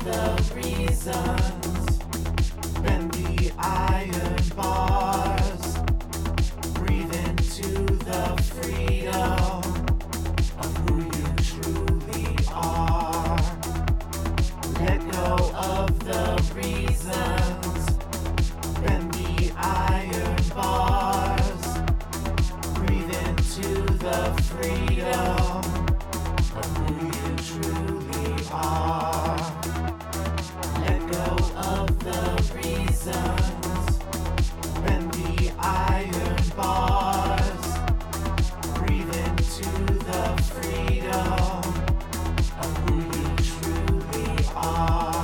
the reasons. Bend the iron bars. Breathe into the freedom of who you truly are. Let go of the reasons. Bend the iron bars. Breathe into the freedom of who you truly are. Let go of the reasons. Bend the iron bars. Breathe into the freedom of who you truly are.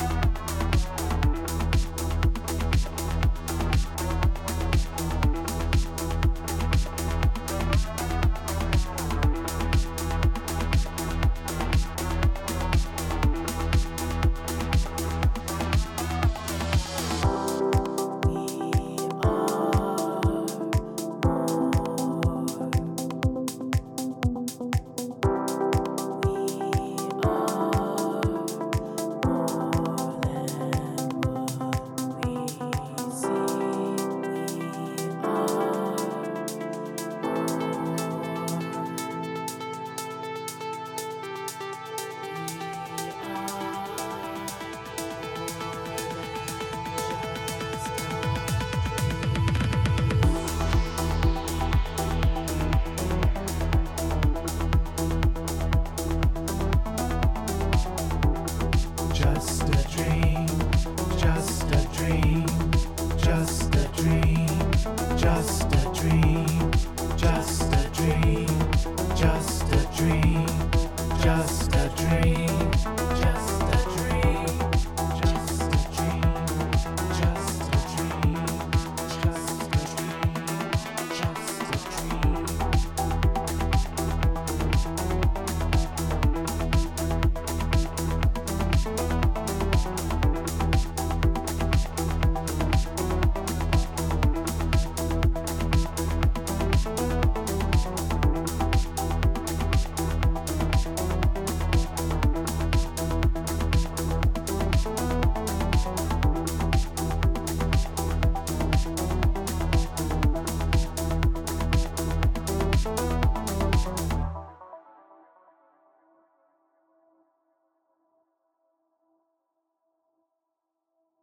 Just a dream, just a dream, just a dream, just a dream, just a dream, just a dream, just a dream.